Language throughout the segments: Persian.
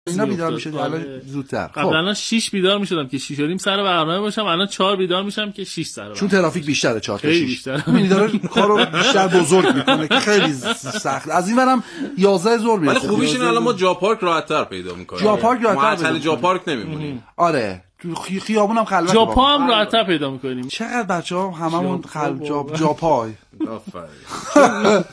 اینا بیدار میشد الان زودتر. قبلا 6 بیدار میشدم که 6 و نیم سر برنامه باشم، الان 4 بیدار میشم که 6 سر برنامه. چون ترافیک بیشتره 4 تا 6 یعنی داره کارو بیشتر بزرگ میکنه، خیلی سخت. از این ورم 11 ظهر میاد. ولی خوبیش اینه الان ما جا پارک راحت‌تر پیدا میکنیم. جا پارک راحت‌تر، معطل جا پارک نمیمونیم. آره تو خیابونم خلوت، جا پا هم راحت‌تر پیدا میکنیم. چقدر بچه‌ها هممون جا پای. آفرین.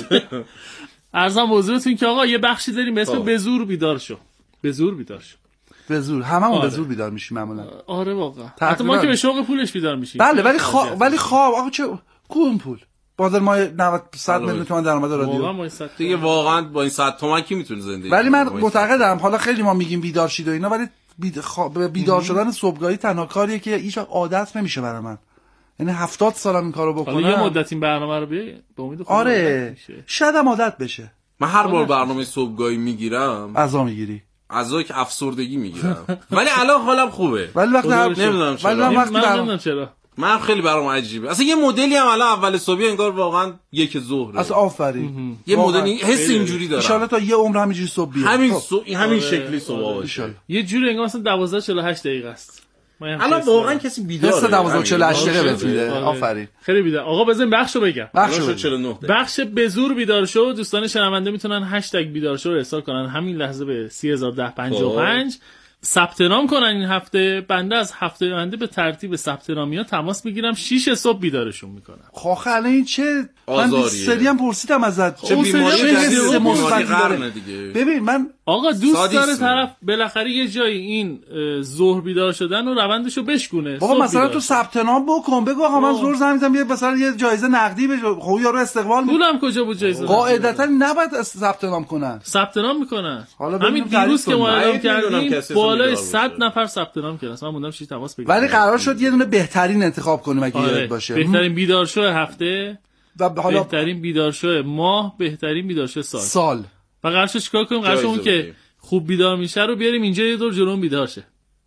ارزم حضورتون که آقا یه بخشی داریم به اسم به زور بیدار شو. به زور بیدار شو. به زور هممون به زور بیدار میشیم معمولا. آره واقعا. حتی ما که به شوق پولش بیدار میشیم. بله ولی خواب آقا چه کدوم پول؟ بازار ما 90 100 میلیون تومان درآمد رادیو. دیگه واقعا با این 100 تومن کی میتونه زندگی کنه؟ ولی من معتقدم حالا خیلی ما میگیم بیدار شید و اینا، ولی بیدار شدن صبحگاهی تنها کاریه که هیچ عادت نمیشه برای من. یعنی 70 سالم این کارو بکنم. حالا یه مدت این برنامه رو بیای به امید خدا. آره شاید هم عادت بشه. من هر بار برنامه صبحگاهی میگیرم عزا میگیری، عزا که افسردگی میگیرم. ولی الان حالم خوبه. ولی وقتی نمیدونم چرا من خیلی برام عجیبه. اصلا یه مدلی هم الان اول صبح انگار واقعا یک ظهره. اصلا آفرین. یه مدلی حس اینجوری داره. ان شاء الله تا یه عمر همینجوری صبح بیاد. همین شکلی صبح باشه. یه جوری انگار مثلا 12:48 دقیقه است. الان واقعا کسی بیداره. حس 12:48 دقیقه بهت میده. آفرین. خیلی بیدار. آقا بزن بخشو بگم. بخش 49. بخش به زور بیدار شو. دوستان شنونده میتونن هشتگ بیدار شو رو ارسال کنن همین لحظه به 30105 ثبت نام کنن. این هفته بنده از هفته آینده به ترتیب ثبت نامیا تماس میگیرم. 6 صبح بیدارشون میکنم. خب الان این چه من سری هم پرسیدم ازت چه بیماری داره دیگه. ببین من آقا دوست داره طرف بالاخره یه جایی این ظهر بیدار شدن و روندشو بشکونه. بابا مثلا تو ثبت نام بکن، بگو آقا من ظهر زنگ میزنم مثلا یه جایزه نقدی بده. خب یارو استقبال پولم کجا بود جایزه؟ قاعدتا نباید ثبت نام کنن. ثبت نام میکنن. همین دیروز که ما اعلام کردیم بالای 100 نفر ثبت نام کردن. من موندم 6 تماس بگیرم. ولی قرار شد یه دونه بهترین انتخاب کنیم اگه یاد باشه. بهترین بیدار شو هفته و حالا بهترین بیدار شو ماه، بهترین بیدار شو سال. و قرار شد چیکار کنیم؟ قرار اون که خوب بیدار میشه رو بیاریم اینجا یه دور جلوم بیدار شه.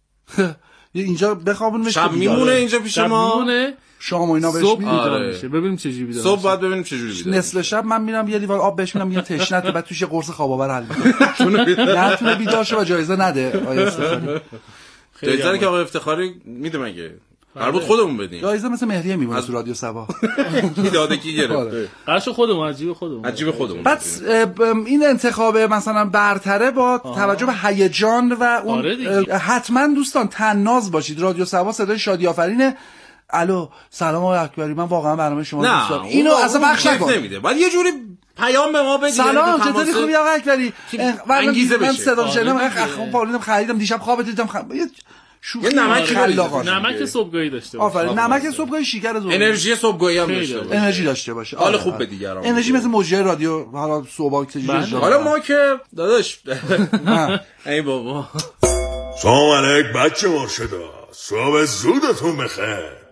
اینجا بخوابونمش شب میمونه اینجا پیش ما. شام و اینا بهش میشه. ببینیم چه جوری بیدار. صبح بعد ببینیم چه جوری بیدار. نصف شب من میرم یه لیوان آب بهش میدم، میگم تشنته، بعد توش یه قرص خواب آور حل میکنه. نتونه بیدار شه و جایزه نده. آیا استفاده جایزه که آقا افتخاری میده مگه؟ قرار بود خودمون بدیم. جایزه مثل مهریه میمونه تو رادیو صبا. داده کی گرفت؟ قرارش خودمون عجیب خودمون. بعد این انتخاب مثلا برتره با توجه به هیجان و اون حتما دوستان طناز باشید. رادیو صبا صدای شادی آفرینه. الو سلام آقای اکبری، من واقعا برنامه شما دوست دارم. اینو اصلا بخش نمیده. بعد یه جوری پیام به ما بدید. سلام چطوری خوبی آقای اکبری؟ انگیزه بشه. من صدا شنیدم اخم پاولینم خریدم دیشب خواب دیدم یه نمک صبحگاهی داشته باشه. آفرین. نمک صبحگاهی شیکر زور. انرژی صبحگاهی هم داشته باشه. انرژی داشته باشه. حال خوب به دیگران. انرژی مثل موجی رادیو حالا صبح چجوری. حالا ما که داداش ای بابا سلام علیک بچه مرشدا، صبح زودتون بخیر.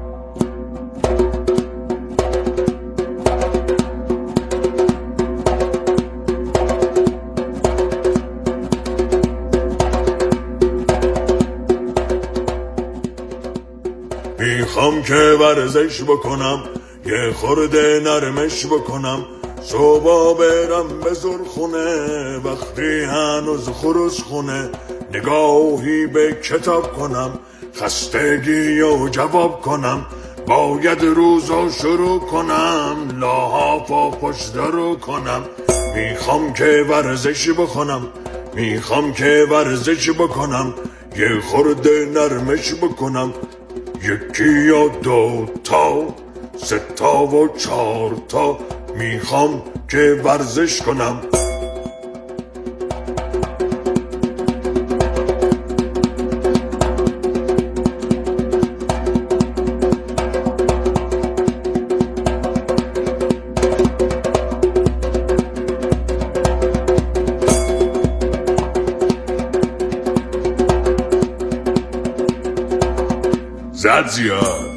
میخوام که ورزش بکنم، یه خورده نرمش بکنم، صبح برم به زورخونه وقتی هنوز خروس خونه، نگاهی به کتاب کنم، خستگی و جواب کنم، باید روزو شروع کنم، لاحاف و پشت رو کنم. میخوام که ورزش بکنم، میخوام که ورزش بکنم، یه خورده نرمش بکنم، یکی یا 2 تا 3 تا و 4 تا، میخوام که ورزش کنم. زیاد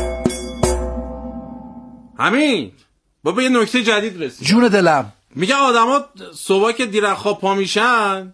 همین بابا یه نکته جدید رسید. جون دلم میگه آدما صبح که دیر خواب پا میشن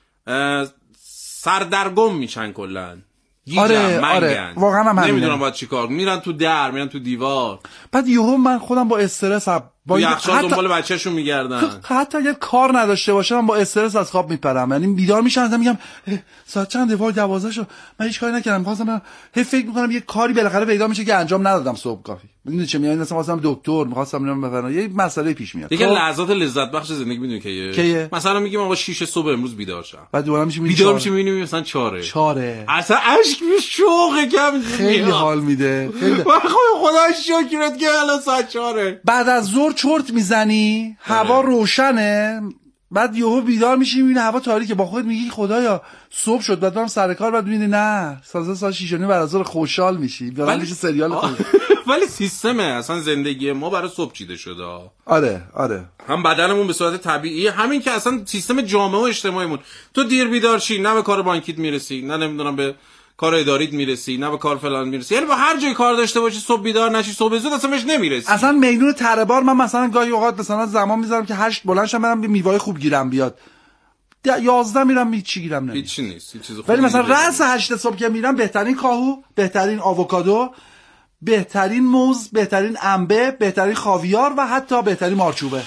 سردرگم میشن کلا. آره واقعا هم نمیدونم باید چیکار، میرن تو در، میرن تو دیوار. بعد یهو من خودم با استرس با یخچال دنبال بچه‌شون میگردن. حتی اگه کار نداشته باشم با استرس از خواب میپرم. یعنی بیدار میشم میگم ساعت چنده؟ وای 12 شد. من هیچ کاری نکردم. خواستم فکر میکنم یه کاری بالاخره پیدا میشه که انجام ندادم صبح کافی. میدونی چه میگم؟ مثلا واسم دکتر می‌خواستم برم بفرمایم یه مسئله پیش میاد. دیگه لحظات لذت بخش زندگی میدونی که مثلا میگیم آقا 6 صبح امروز بیدار شم. بعد دوباره بیدار میشیم میبینیم مثلا 4. اصلا اشک شوقه کم خیلی حال میده. خیلی خدا شکرت که الان ساعت 4. بعد از ظهر چرت میزنی، هوا روشنه، بعد یهو بیدار میشی میبینی هوا تاریکه، با خودت میگی خدایا صبح شد، بعد برم سر کار، بعد میبینی نه ساعت 6:30 بعد از ظهر خوشحال میشی. واقعا میشه سریال خوب. ولی سیستم اصلا زندگی ما برای صبح چیده شده. آره هم بدنمون به صورت طبیعی، همین که اصلا سیستم جامعه و اجتماعیمون، تو دیر بیدار شی نه به کار بانکیت میرسی، نه نمیدونم به کار اداریت میرسی، نه به کار فلان میرسی، یعنی با هر جای کار داشته باشی صبح بیدار نشی صبح زود اصلا بهش نمیرسی. اصلا میدون تره بار من مثلا گاهی اوقات مثلا زمان میذارم که 8 بلند شم برم میوه خوب گیرم بیاد، 11 میرم هیچی گیرم نمیاد، هیچی نیست، هیچ چیز خوبی. ولی مثلا رأس 8 صبح که میرم بهترین کاهو، بهترین آووکادو، بهترین موز، بهترین انبه، بهترین خاویار و حتی بهترین مارچوبه.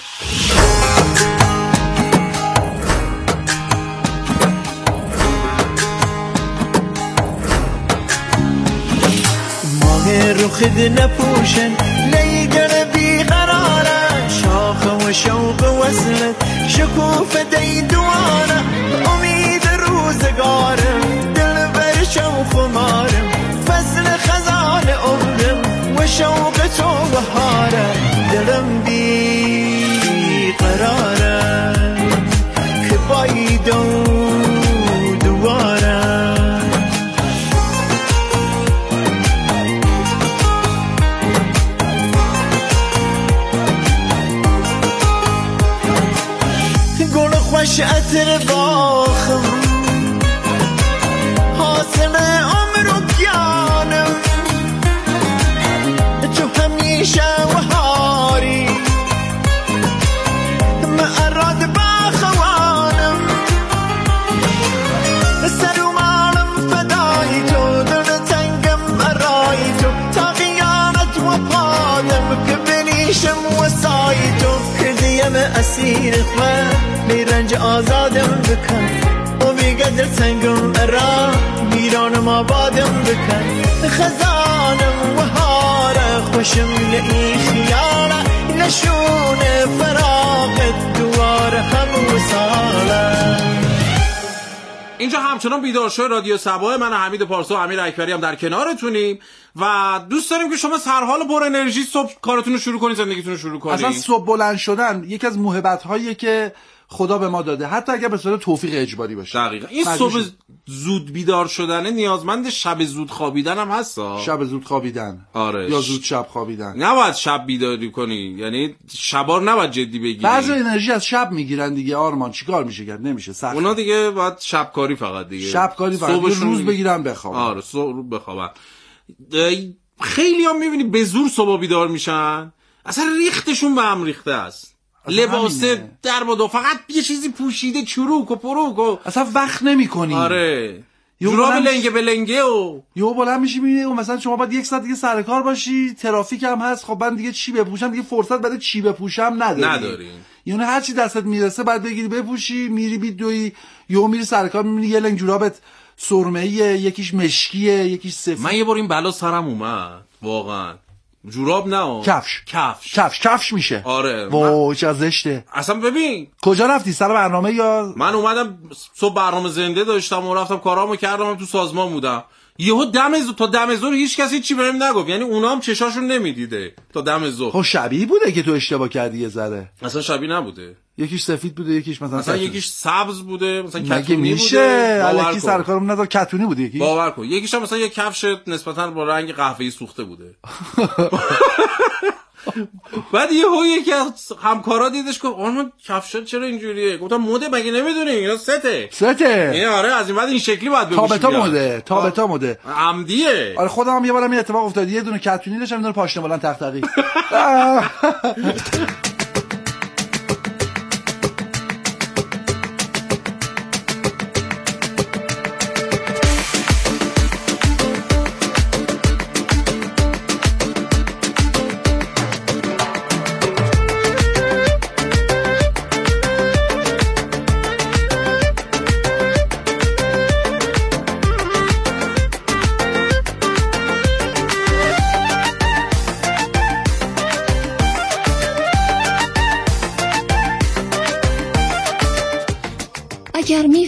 رو خد نپوشن لیگر بیقراره، شاخ و شوق وصلت شکوف دیدوانه، امید روزگارم دل بر شوق و مارم، فصل خزان عمرم و شوق تو بهاره، دلم بیقراره که بایدو دواره. خوش عطر باخم حاصل عمر و گیانم، تو همیشه و هاری معراد بخوانم، سر و مالم فدای تو، دل تنگم برای تو، تا قیامت و پادم که بنیشم وسای تو، کردیم اسیر خواه رنج آزادم بکن، و بیقدر سنگم را میرانم آبادم بکن، خزانم و هاره خوشم لئی خیاله، نشون فراغت دوار هم وصاله. اینجا همچنان بیدار شو رادیو صبا، من حمید پارسا و امیر اکبری هم در کنارتونیم و دوست داریم که شما سرحال پر انرژی صبح کارتون رو شروع کنید، زندگیتون رو شروع کنید. اصلا صبح بلند شدن یکی از موهبت‌هاییه که خدا به ما داده، حتی اگر به صورت توفیق اجباری باشه. دقیقاً این صبح زود بیدار شدن نیازمند شب زود خوابیدن هم هستا. شب زود خوابیدن، آره، یا زود شب خوابیدن. نباید شب بیداری کنی، یعنی شبا رو نباید جدی بگیری. بعضی انرژی از شب میگیرن دیگه. آرمان چیکار میشه کرد؟ نمیشه، سخت. اونا دیگه باید شبکاری فقط دیگه، شبکاری فقط روز بگیرن بخوابن. آره صبح بخوابن. خیلی هم میبینی به زور صبح بیدار میشن، اصلا ریختشون به هم ریخته است، لباس در بادو فقط یه چیزی پوشیده، چروک و پروک و اصلا وقت نمی‌کنی. آره جوراب لنگه به لنگه و یهو بلند میشی میبینی مثلا شما باید 1 ساعت دیگه سر کار باشی، ترافیک هم هست، خب من دیگه چی بپوشم؟ دیگه فرصت برای چی بپوشم نداری. یعنی هر چی دستت میرسه بعد بگیری بپوشی، میری بیدوی، یهو میری سر کار میبینی یه لنگ جورابت سرمه‌ایه، یکیش مشکیه، یکیش سفید. من یه بار این بلا سرم اومد واقعا، جوراب نه، کفش میشه. آره وای چه زشته. اصلا ببین کجا رفتی؟ سر برنامه یا؟ من اومدم صبح برنامه زنده داشتم و رفتم کارامو کردم، تو سازمان بودم، یهو تا دم ظهر هیچ کسی چی بهم نگفت، یعنی اونا هم چشاشون نمیدیده تا دم ظهر. خب شبیه بوده که تو اشتباه کردی یه ذره. اصلا شبیه نبوده، یکیش سفید بوده، یکیش مثلا یکیش سبز بوده، مثلا کتونی بوده. میشه الکی سر کارم نذار، کتونی بوده یکی. باور کن یکیش هم مثلا یه کفش نسبتا با رنگ قهوه‌ای سوخته بوده. بعد یکی از همکارا دیدش گفت آرمان کفشات چرا اینجوریه؟ گفتم مده، مگه نمیدونی اینا سته. این آره از این بعد این شکلی باید بپوشی. تابتا مده عمدیه. آره خودم هم یه بارم این اتفاق افتاد، یه دونه کتونی داشتم، یه دونه پاشنه بلند تختقی.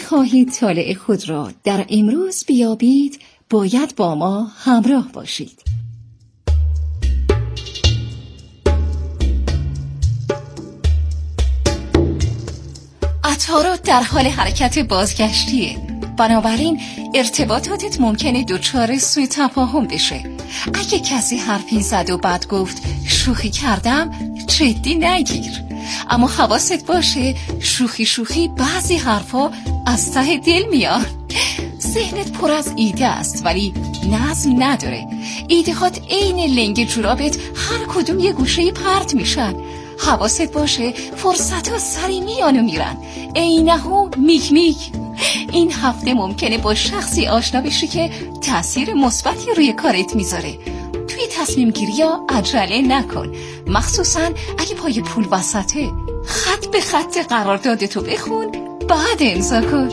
بخواهید طالع خود را در امروز بیابید، باید با ما همراه باشید. عطارد در حال حرکت بازگشتیه، بنابراین ارتباطاتت ممکنه دچار سوء تفاهم بشه. اگه کسی حرفی زد و بعد گفت شوخی کردم، جدی نگیر، اما حواست باشه شوخی بعضی حرفا از ته دل میاد. ذهنت پر از ایده است ولی نظم نداره. ایده‌هات عین لنگ جورابت هر کدوم یه گوشه پرت میشن. حواست باشه فرصت‌ها سری میان و میرن، عینه‌ها میک. این هفته ممکنه با شخصی آشنا بشی که تأثیر مثبتی روی کارت میذاره. توی تصمیم گیری ها عجله نکن، مخصوصا اگه پای پول وسطه. خط به خط قراردادتو بخون بعد امضا کن.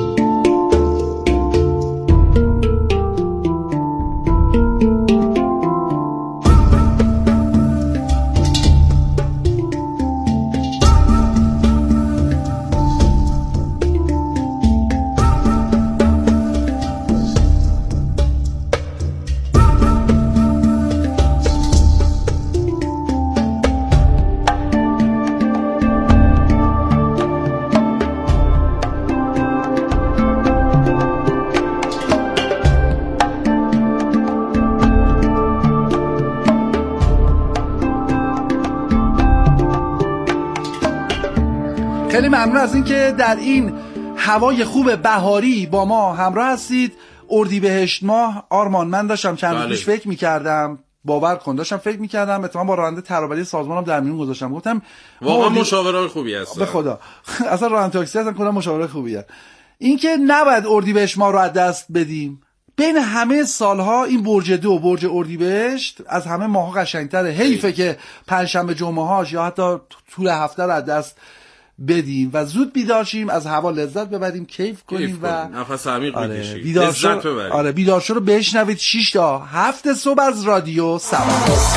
خیلی ممنون از اینکه در این هوای خوب بهاری با ما همراه هستید. اردیبهشت ماه آرمان، من داشتم چند روز پیش فکر می‌کردم، باور کن داشتم فکر می‌کردم، اتفاقا با راننده ترابری سازمانم در میون گذاشتم، گفتم واقعا مشاوره خوبی هست به خدا. اصلا راننده تاکسی هستن کلا مشاوره خوبیه. اینکه نباید اردیبهشت ماه رو از دست بدیم. بین همه سالها این برج 2 برج اردیبهشت از همه ماها قشنگ‌تره. حیفه که پنجشنبه جمعه‌هاش یا حتی طول هفته رو از دست بدیم و زود بیدار شیم، از هوا لذت ببریم، کیف کنیم و نفس عمیق بکشیم، لذت ببریم. آره بیدار شو رو بشنوید 6 تا 7 صبح از رادیو سبا.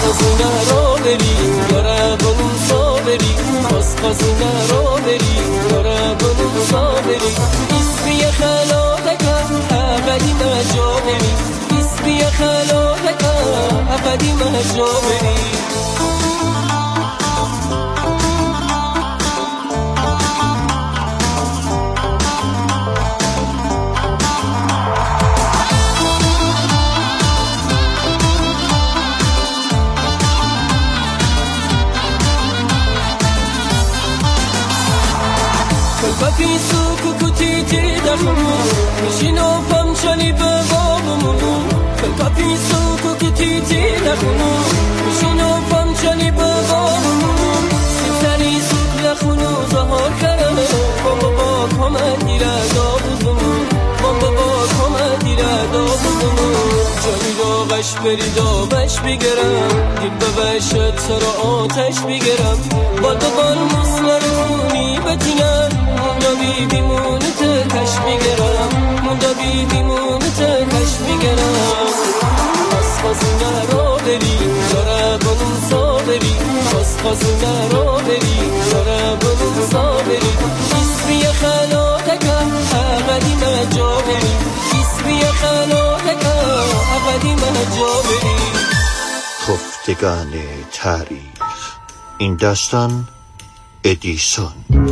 Papi su kukuti dakhmu mishino famchali babamu papi su kukuti dakhmu mishino famchali babamu sitari su dakhnu zahar karam baba komandira dabumu baba komandira dabumu jani do bash beri do bash bigeram dil babashat sara atash bigeram badal muslar khuni batinam بیمون تکش میگرم موندا بیمون تکش میگرم خازونه رو بری داره بلون صابری خازونه رو بری داره بلون صابری اسمی خلاتکم ابدی مجا بری اسمی خلاتکم ابدی مجا بری. خفتگان تاریخ، این داستان ادیسون.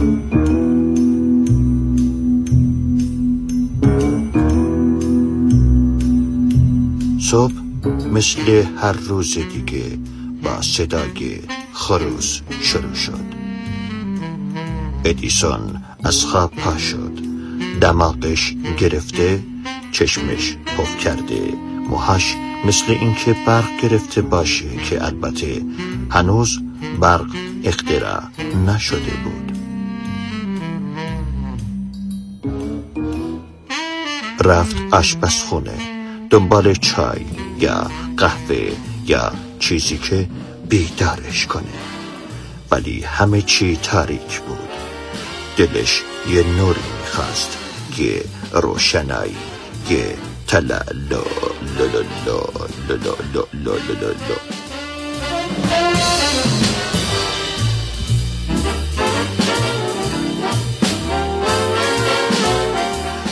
صبح مثل هر روز دیگه با صدای خروس شروع شد. ادیسون از خواب پا شد، دماغش گرفته، چشمش پف کرده، موهاش مثل اینکه برق گرفته باشه که البته هنوز برق اختراع نشده بود. رفت آشپزخونه دنبال چای یا قهوه یا چیزی که بیدارش کنه، ولی همه چی تاریک بود. دلش یه نوری میخواست، یه روشنایی، یه تلالو لولولو لولولو لولولو.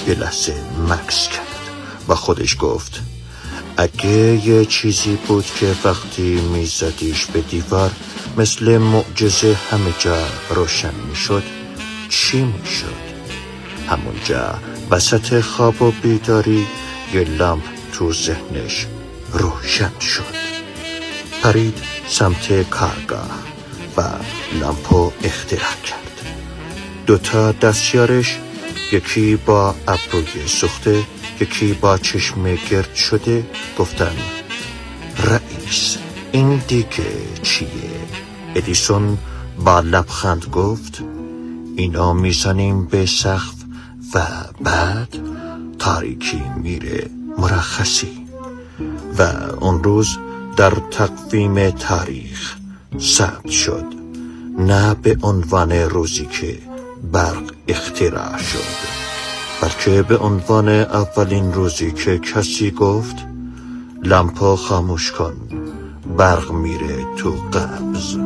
یه لحظه مکث کرد و خودش گفت اگه یه چیزی بود که وقتی میزدیش به دیوار مثل معجزه همه جا روشن میشد، چی میشد؟ همونجا وسط خواب و بیداری یه لامپ تو ذهنش روشن شد. پرید سمت کارگاه و لامپو اختراع کرد. 2 دستیارش، یکی با ابروی سوخته، یکی با چشم گرد شده، گفتن رئیس این دیگه چیه؟ ادیسون با لبخند گفت اینا میزنیم به سقف و بعد تاریکی میره مرخصی. و اون روز در تقویم تاریخ ثبت شد، نه به عنوان روزی که برق اختراع شد، بلکه به عنوان اولین روزی که کسی گفت لامپو خاموش کن، برق میره تو قبض.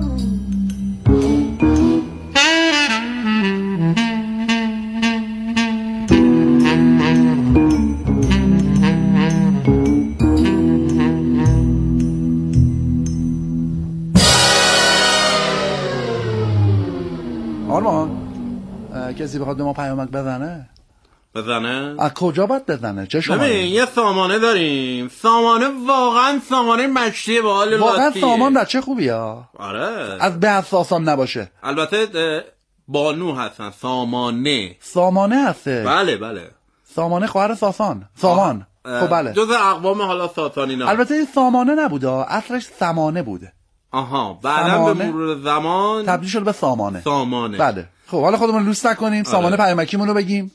کسی بخواد به ما پیامک بزنه از کجا باید بزنه؟ چه شما؟ ببین یه سامانه داریم، سامانه واقعا سامانه مشتیه با حال واقعا سامان بچه خوبیه. آره از به حساسان نباشه. البته بانو هستن. سامانه هسته. بله سامانه خواهر ساسان. سامان خب بله جز اقوام حالا ساسانی نه. البته این سامانه نبوده، اصلش سمانه بوده. بعدا به مرور زمان تبدیل شد به سامانه. بله. خب حالا خودمون لوس نکنیم. سامانه پیامکیمون رو بگیم.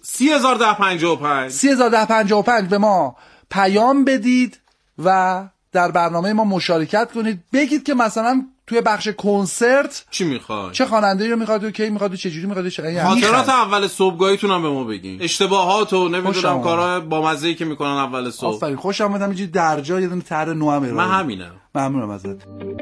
301055 به ما پیام بدید و در برنامه ما مشارکت کنید. بگید که مثلا توی بخش کنسرت چی میخواد، چه خواننده‌ای رو میخواد و کی میخواد و چه جوری میخواد. خاطرات اول صبحگاهیتون هم به ما بگین، اشتباهات و نمیدونم کارهای با مزه‌ای که میکنن اول صبح. آفرین، خوشم اومد. اینجوری درجا یه دونه طرح نو هم من همینم. ممنونم ازت.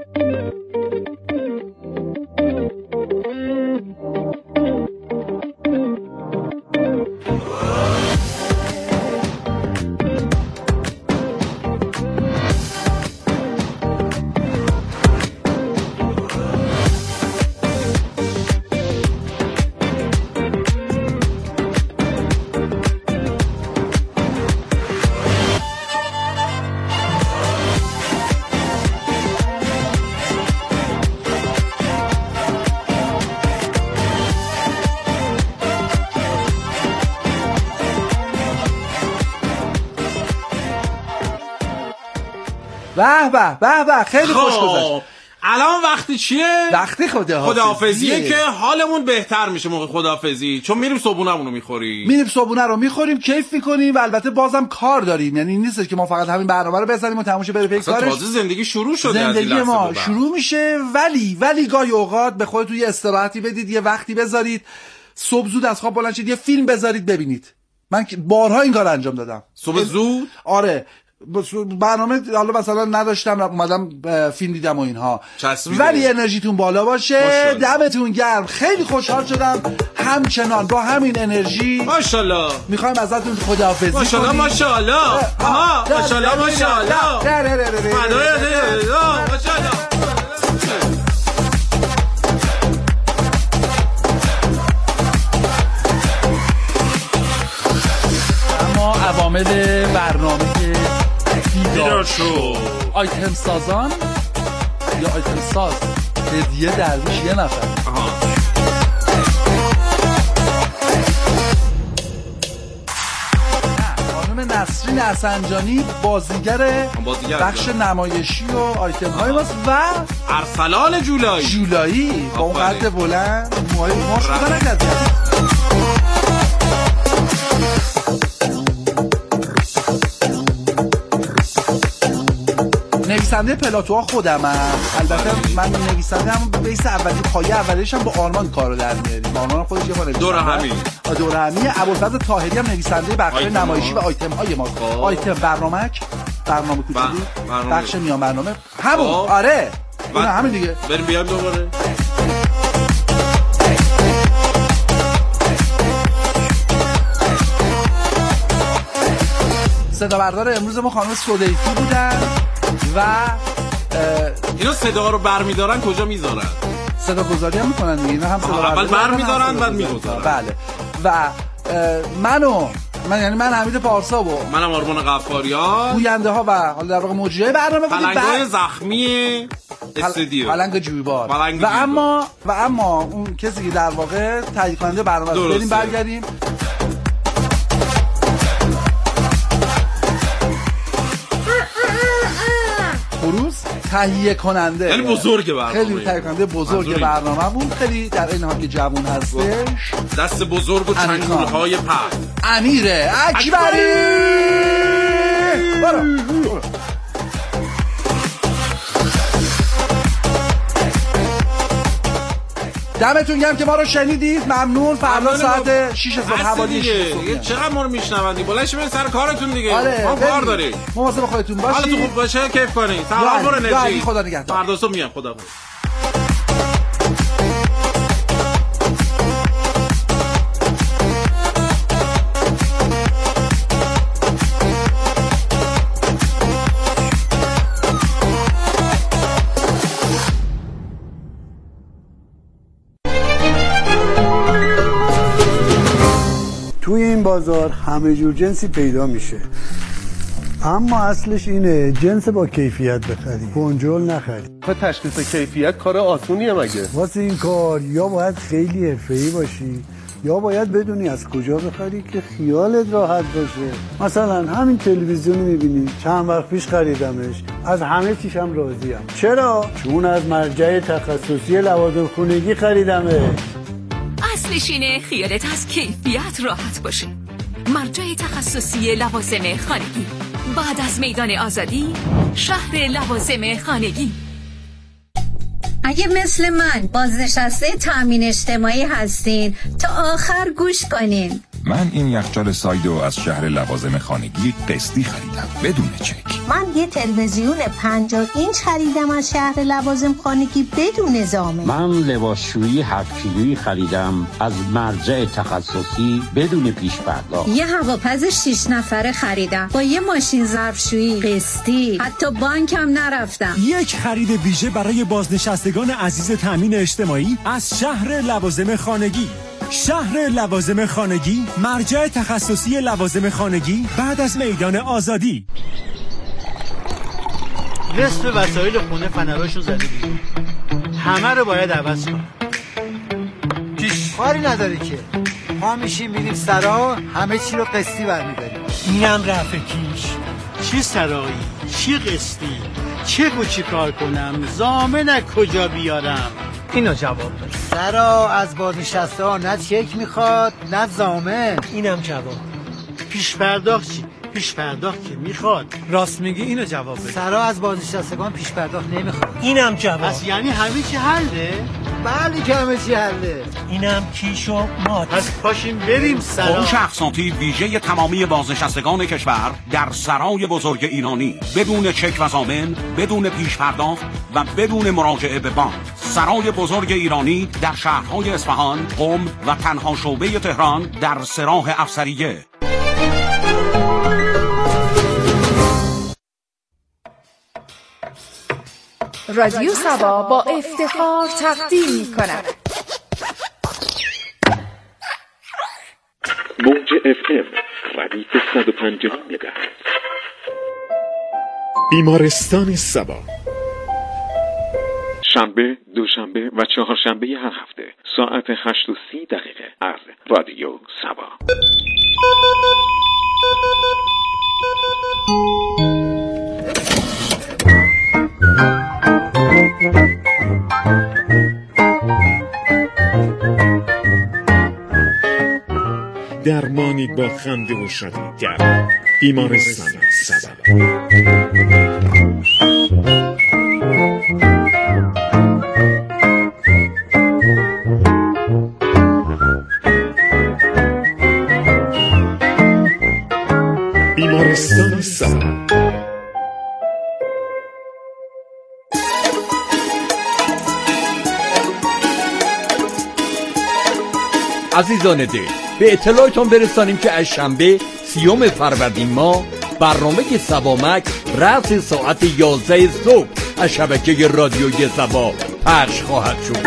به خیلی خوش گذشت. الان وقتی چیه؟ وقتی خداحافظیه که حالمون بهتر میشه موقع خداحافظی، چون میریم صبحونه‌مون رو میخوریم، کیف میکنیم و البته بازم کار داریم. یعنی نیست که ما فقط همین برنامه رو بزنیم و تموم بره پی کارش. تازه زندگی شروع شده، زندگی ما شروع میشه. ولی گاهی اوقات به خودتون یه استراحتی بدید، یه وقتی بذارید، صبح زود از خواب بلند شید، یه فیلم بذارید ببینید. من بارها این کار انجام دادم. صبح زود؟ آره، برنامه حالا مثلا نداشتم، اومدم فیلم دیدم و اینها، ولی انرژیتون بالا باشه. دمتون گرم، خیلی خوشحال شدم. همچنان با همین انرژی ماشاءالله میخوایم ازتون خداحافظی کنیم. ماشاءالله اما عوامل برنامه بیدار شو، آیتم سازان یا آیتم ساز، هدیه درویش یه نفر. خانم نسرین اسنجانی بازیگر بخش نمایشی و آیتم های ماست و ارسلان جولایی با اون قد بلند، موهای ماش بودن نکردیم. نویسنده پلاتوها خودمم. البته من نویسنده هم بیس اولی، پایه اولیش هم با آرمان کارو در میاریم. آرمان خودش یه بار دور همی ابوالفضل طاهری هم نویسنده بخش نمایشی و آیتم های ما. آیتم برنامه کوچولو، بخش میان برنامه همون. آره اون همین دیگه. بریم بیام دوباره. صدا بردار امروز ما خانم سدیفی بودن و اینا صدا رو برمیدارن کجا میذارن؟ صدا گذاری هم میکنن دیگه. اینا هم صدا اول برمیدارن بعد میگذارن. بله. و من حمید پارسا و منم آرمان غفاریان، گوینده ها و حالا در واقع مجریای برنامه بودیم. پلنگای زخمی استودیو، پلنگ جویبار. و اما اون کسی که در واقع تهیه کننده برنامه است. بریم برگردیم. خروس تهیه کننده، خیلی بزرگ برنامه، خیلی تهیه کننده بزرگ برنامه بود. خیلی در این حال که جوان هستش، دست بزرگ و چنگولهای پهن، امیر اکبری. برو. دمتون گرم که ما رو شنیدید. ممنون. فردا ساعت 6 صبح حوالی دیگه چقدر ما رو میشنوندی؟ بلنش برید سر کارتون دیگه. ما کار داریم. مواظب خودتون باشید. حالتون خوب باشه، کیف کنید. سلام انرژی. خدا نگهدار. فردا صبح میام. خدا. توی این بازار همه جور جنسی پیدا میشه، اما اصلش اینه جنس با کیفیت بخرید، کنجول نخرید. تشخیص کیفیت کار آسونیه مگه؟ واسه این کار یا باید خیلی حرفه‌ای باشی یا باید بدونی از کجا بخری که خیالت راحت باشه. مثلا همین تلویزیون میبینی چند وقت پیش خریدمش، از همه چیشم راضیم. چرا؟ چون از مرجع تخصصی لوازم خونگی خریدمش. اصلش اینه خیالت از کیفیت راحت باشه. مرجع تخصصی لوازم خانگی، بعد از میدان آزادی، شهر لوازم خانگی. اگه مثل من بازنشسته تامین اجتماعی هستین تا آخر گوش کنین. من این یخچال سایدو از شهر لوازم خانگی قسطی خریدم بدون چک. من یه تلویزیون 50 اینچ خریدم از شهر لوازم خانگی بدون ضامن. من لباسشویی 7 کیلویی خریدم از مرجع تخصصی بدون پیش پرداخت. یه هواپز 6 نفره خریدم با یه ماشین ظرفشویی قسطی، حتی بانکم نرفتم. یک خرید ویژه برای بازنشستگان عزیز تامین اجتماعی از شهر لوازم خانگی. شهر لوازم خانگی، مرجع تخصصی لوازم خانگی، بعد از میدان آزادی. نصف وسایل خونه فنراشو زده بیرون، همه رو باید عوض کنم. کاری نداره که ما میشیم میریم سرا، همه چی رو قسطی برمیداریم. اینم رفع کیش. چی سرایی؟ چی قسطی؟ چی کار کنم؟ ضامن کجا بیارم؟ اینو جواب داد. سرا از بازنشسته ها نه چک میخواد نه ضامن. اینم جواب. پیش پرداخت چی؟ پیش پرداخت که میخواد. راست میگی، اینو جواب بده. سرا از بازنشستگان پیش پرداخت نمیخواد. اینم جواب. پس یعنی همه چی حله؟ بله که همه چی حله. اینم کیش و مات. پس پاشیم بریم سرا. فروش اقساطی ویژه تمامی بازنشستگان کشور در سرای بزرگ ایرانی، بدون چک و ضامن، بدون پیش پرداخت و بدون مراجعه به بانک. سرای بزرگ ایرانی در شهرهای اصفهان، قم و تنها شعبه تهران در سراح افسریه. رادیو سبا با افتخار تقدیم می‌کند موج FM ردیف 150 مگاهرتز. بیمارستان سبا، شنبه، دوشنبه و چهارشنبه هر هفته ساعت 8:30 از رادیو سبا. درمانی با خنده و شادی در بیمارستان سبا. بیمارستان سبا. عزیزان دل، به اطلاعتان برسانیم که از شنبه 30 فروردین ماه برنامه سبامک رأس ساعت 11 صبح از شبکه رادیوی سبا پخش خواهد شد.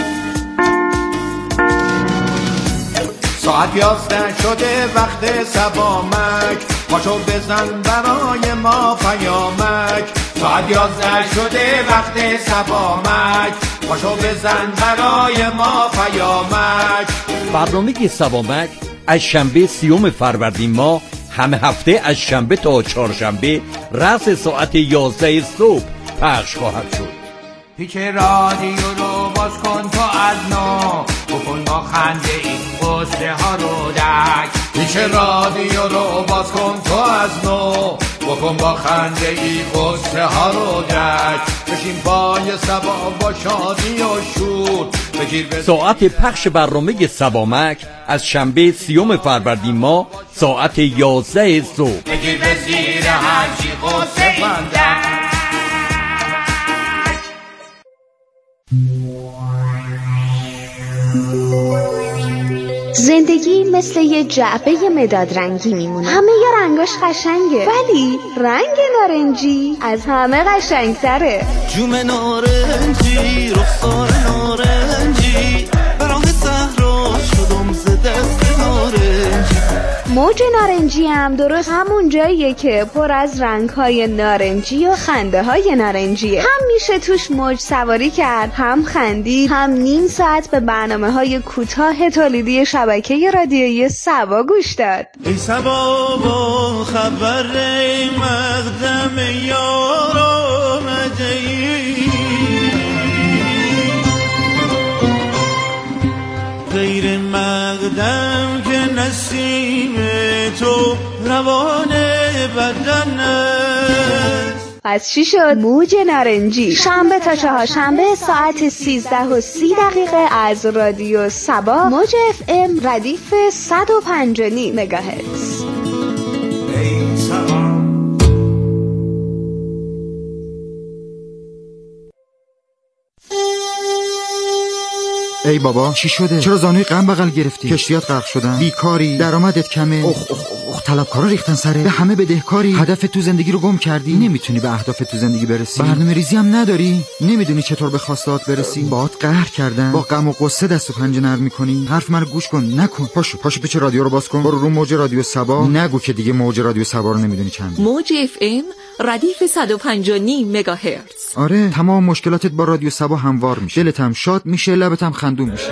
ساعت 11 شده وقت سبامک، پاشو بزن برای ما پیامک. ساعت 11 شده وقت سبامک، پاشو بزن برای ما پیامک. برنامه سبامک از شنبه 30 فروردین ماه همه هفته از شنبه تا چهارشنبه رأس ساعت 11 صبح پخش خواهد شد. پیچ رادیو رو باز کن تو از نو، بکن با خنده این قصه ها رو دک. پیچ رادیو رو باز کن تو از نو، بکن با خنده این قصه ها رو دک. بشین پای سبا با شادی و شور بگیر. ساعت پخش برنامه سبامک از شنبه 30 فروردین ماه ساعت 11 صبح. بگیر به زیر هرچی قصه بندک. زندگی مثل یه جعبه مداد رنگی میمونه. همه ی رنگاش قشنگه، ولی رنگ نارنجی از همه قشنگتره. جوم نارنجی، رخسار نارنجی، برام صحرا شدم ز دست نارنجی. موج نارنجی هم درست همون جاییه که پر از رنگ‌های نارنجی و خنده‌های نارنجیه. هم میشه توش موج سواری کرد، هم خندید، هم نیم ساعت به برنامه‌های کوتاه تولیدی شبکه رادیویی سبا گوش داد. ای سبا با خبر مقدم یار آمده‌ای، غیر مقدم که نسیم تو روان بدن است. پس چی شد؟ موج نارنجی شنبه تا چهارشنبه ساعت 13:30 از رادیو سبا، موج FM ردیف 105.5 مگاهرتز. ای سبا ای بابا چی شده؟ چرا زانوی غم بغل گرفتی؟ کشتیات غرق شدن، بیکاری، درآمدت کمه، اخ طلبکارا ریختن سره، به همه بدهکاری، هدف تو زندگی رو گم کردی، نمیتونی به اهداف تو زندگی برسی، برنامه‌ریزی هم نداری، نمیدونی چطور به خواستهات برسی، باهات قهر کردن، با غم و غصه دست و پنجه نرم میکنی. حرف منو گوش کن، نکن. پاشو پیچ رادیو رو باز کن، برو رو موج رادیو سبا. نگو که دیگه موج رادیو سبا رو نمیدونی چند. موج FM ردیف 105.5 مگاهرتز. آره، تمام مشکلاتت با رادیو سبا هموار میشه، دلت هم شاد میشه، لبت هم خندون میشه.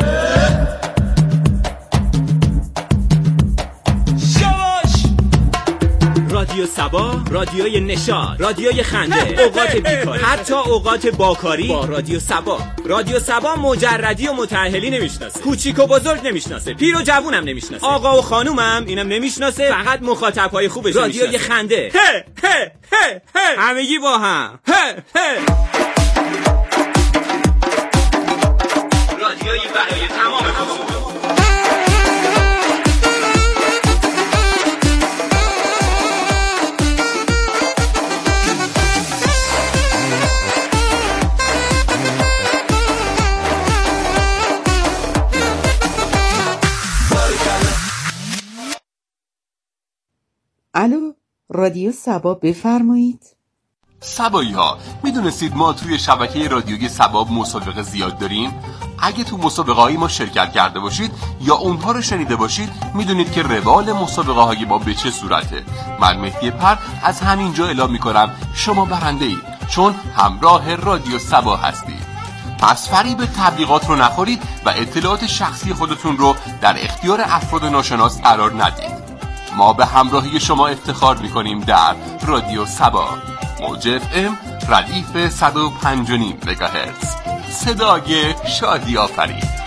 رادیو سبا، رادیوی نشاط، رادیوی خنده، اوقات بیکاری، حتی اوقات باکاری با رادیو سبا. رادیو سبا مجردی و متأهلی نمیشناسه، کوچیک و بزرگ نمیشناسه، پیر و جوونم نمیشناسه، آقا و خانومم اینم نمیشناسه، فقط مخاطبهای خوبش میشناسه. رادیوی خنده، همگی با هم، رادیویی برای تمام خصوص. الو، رادیو سبا بفرمایید. سبایی ها، میدونستید ما توی شبکه رادیویی سبا مسابقه زیاد داریم؟ اگه تو مسابقه های ما شرکت کرده باشید یا اونها رو شنیده باشید میدونید که روال مسابقه های ما به چه صورته. من مهدی پر از همینجا اعلام میکنم شما برنده اید، چون همراه رادیو سبا هستید. پس فریب تبلیغات رو نخورید و اطلاعات شخصی خودتون رو در اختیار افراد ناشناس قرار ندید. ما به همراهی شما افتخار میکنیم در رادیو سبا، موج FM ردیف 105.5 مگاهرتز. صدای شادی آفرین.